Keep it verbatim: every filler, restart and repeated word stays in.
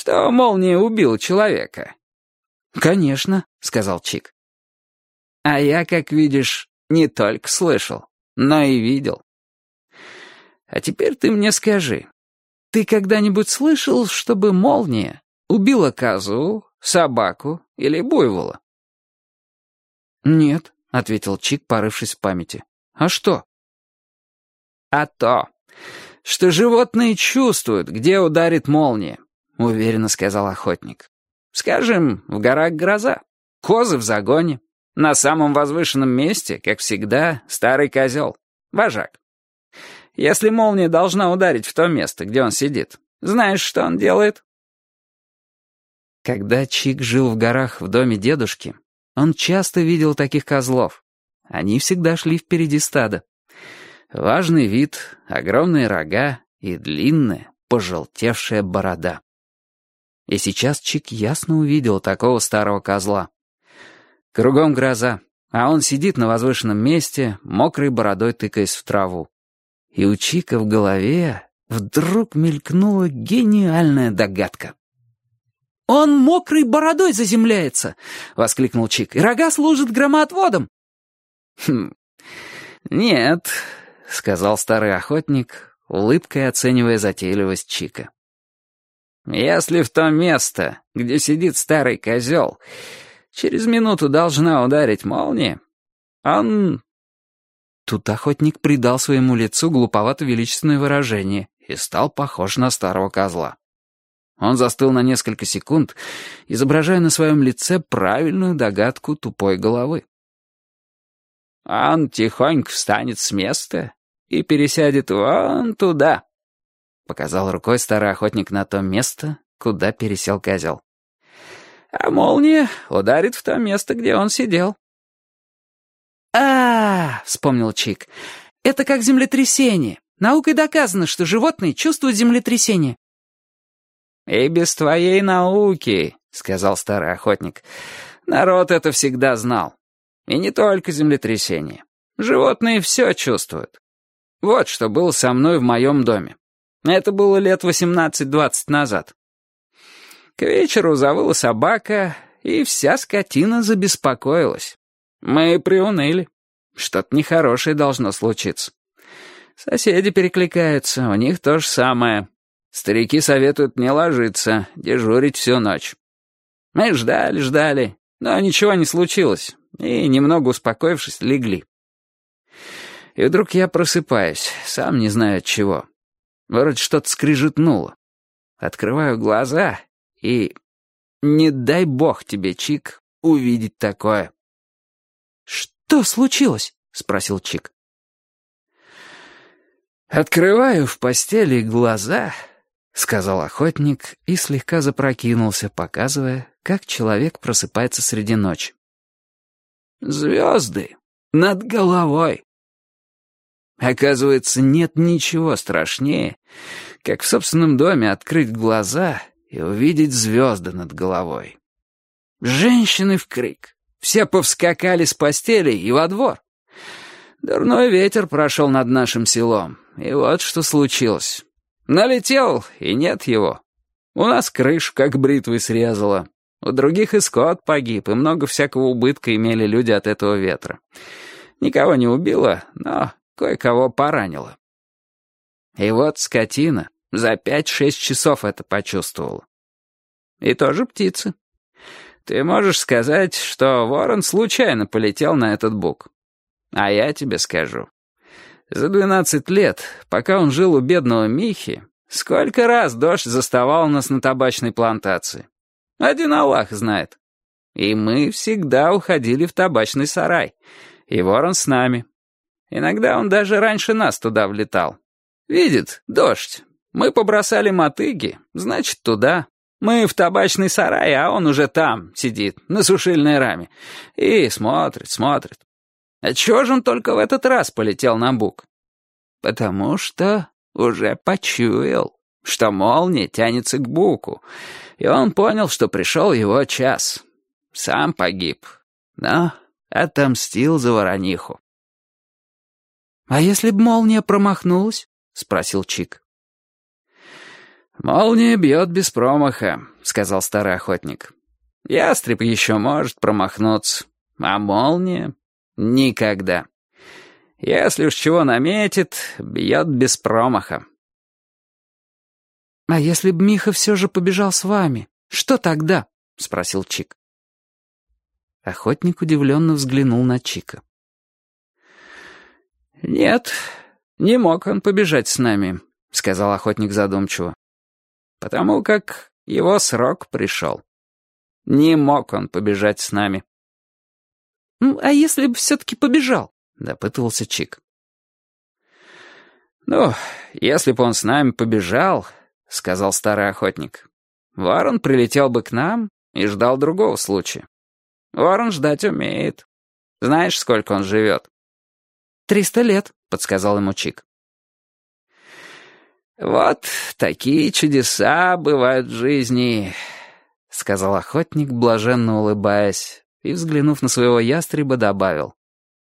что молния убила человека?» «Конечно», — сказал Чик. «А я, как видишь, не только слышал, но и видел. А теперь ты мне скажи, ты когда-нибудь слышал, чтобы молния убила козу, собаку или буйвола?» «Нет», — ответил Чик, порывшись в памяти. «А что?» «А то, что животные чувствуют, где ударит молния», — уверенно сказал охотник. «Скажем, в горах гроза, козы в загоне, на самом возвышенном месте, как всегда, старый козел, вожак. Если молния должна ударить в то место, где он сидит, знаешь, что он делает?» Когда Чик жил в горах в доме дедушки, он часто видел таких козлов. Они всегда шли впереди стада. Важный вид, огромные рога и длинная, пожелтевшая борода. И сейчас Чик ясно увидел такого старого козла. Кругом гроза, а он сидит на возвышенном месте, мокрой бородой тыкаясь в траву. И у Чика в голове вдруг мелькнула гениальная догадка. «Он мокрой бородой заземляется!» — воскликнул Чик. «И рога служат громоотводом!» «Хм, нет», — сказал старый охотник, улыбкой оценивая затейливость Чика. «Если в то место, где сидит старый козел, через минуту должна ударить молния, он...» Тут охотник придал своему лицу глуповато-величественное выражение и стал похож на старого козла. Он застыл на несколько секунд, изображая на своем лице правильную догадку тупой головы. «Он тихонько встанет с места и пересядет вон туда», — показал рукой старый охотник на то место, куда пересел козел. «А молния ударит в то место, где он сидел». «А-а-а!» — вспомнил Чик. «Это как землетрясение. Наукой доказано, что животные чувствуют землетрясение». «И без твоей науки», — сказал старый охотник, — «народ это всегда знал. И не только землетрясение. Животные все чувствуют. Вот что было со мной в моем доме. Это было лет восемнадцать-двадцать назад. К вечеру завыла собака, и вся скотина забеспокоилась. Мы приуныли. Что-то нехорошее должно случиться. Соседи перекликаются, у них то же самое. Старики советуют не ложиться, дежурить всю ночь. Мы ждали, ждали, но ничего не случилось, и, немного успокоившись, легли. И вдруг я просыпаюсь, сам не знаю от чего. Вроде что-то скрижетнуло. Открываю глаза, и... Не дай бог тебе, Чик, увидеть такое. «Что случилось?» — спросил Чик. «Открываю в постели глаза», — сказал охотник и слегка запрокинулся, показывая, как человек просыпается среди ночи. «Звезды над головой». Оказывается, нет ничего страшнее, как в собственном доме открыть глаза и увидеть звезды над головой. Женщины в крик. Все повскакали с постелей и во двор. Дурной ветер прошел над нашим селом, и вот что случилось. Налетел, и нет его. У нас крышу как бритвой срезало. У других и скот погиб, и много всякого убытка имели люди от этого ветра. Никого не убило, но кое-кого поранило. И вот скотина за пять-шесть часов это почувствовала. И тоже птицы. Ты можешь сказать, что ворон случайно полетел на этот бук. А я тебе скажу. За двенадцать лет, пока он жил у бедного Михи, сколько раз дождь заставал нас на табачной плантации. Один Аллах знает. И мы всегда уходили в табачный сарай. И ворон с нами. Иногда он даже раньше нас туда влетал. Видит, дождь. Мы побросали мотыги, значит, туда. Мы в табачный сарай, а он уже там сидит, на сушильной раме. И смотрит, смотрит. А чего же он только в этот раз полетел на бук? Потому что уже почуял, что молния тянется к буку. И он понял, что пришел его час. Сам погиб, но отомстил за ворониху. «А если б молния промахнулась?» — спросил Чик. «Молния бьет без промаха», — сказал старый охотник. «Ястреб еще может промахнуться, а молния — никогда. Если уж чего наметит, бьет без промаха». «А если б Миха все же побежал с вами, что тогда?» — спросил Чик. Охотник удивленно взглянул на Чика. «Нет, не мог он побежать с нами», — сказал охотник задумчиво. «Потому как его срок пришел. Не мог он побежать с нами». «Ну, а если бы все-таки побежал?» — допытывался Чик. «Ну, если бы он с нами побежал, — сказал старый охотник, — ворон прилетел бы к нам и ждал другого случая. Ворон ждать умеет. Знаешь, сколько он живет?» «Триста лет», — подсказал ему Чик. «Вот такие чудеса бывают в жизни», — сказал охотник, блаженно улыбаясь, и, взглянув на своего ястреба, добавил.